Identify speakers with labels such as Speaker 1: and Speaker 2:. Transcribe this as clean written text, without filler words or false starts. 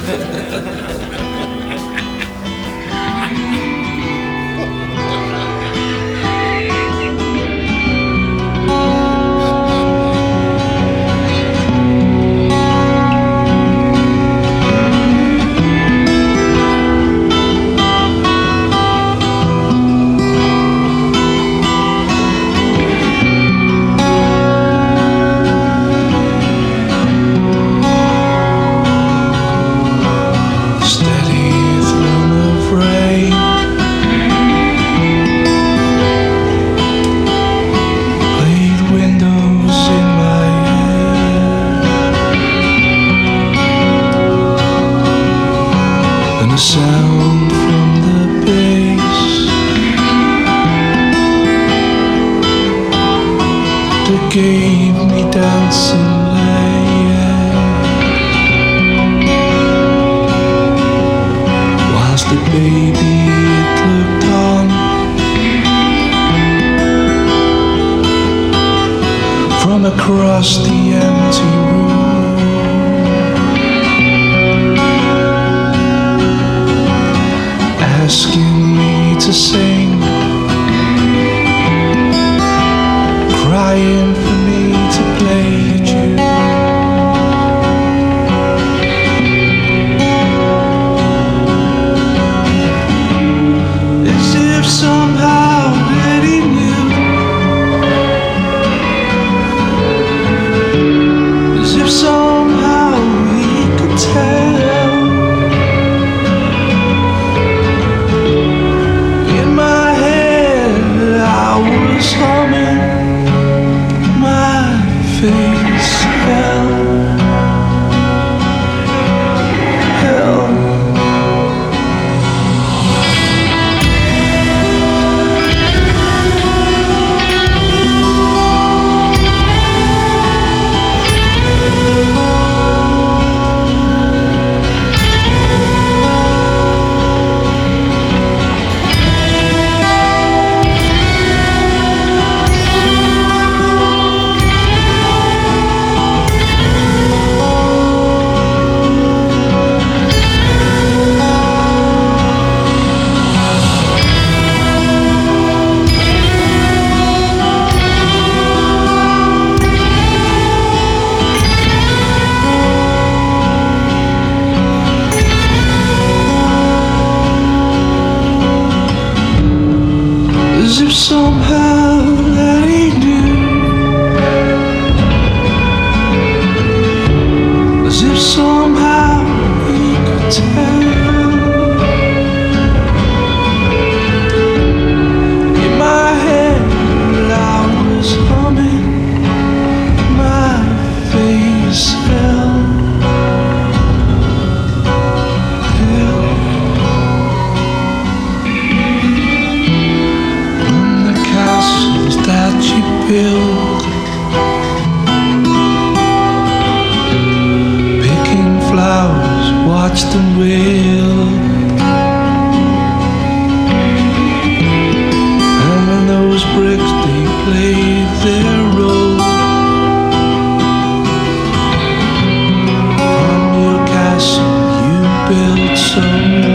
Speaker 1: The sound from the bass that gave me dancing legs, whilst the baby it looked on from across the empty room. Asking me to sing, crying for me to play a tune. As if somehow that he knew, as if somehow he could tell. My face hell, hell. As if somehow that he knew, as if somehow he could tell. In my head I was humming, my face fell. That you build, picking flowers, watch them wilt, and when those bricks they played their role. From your castle you built some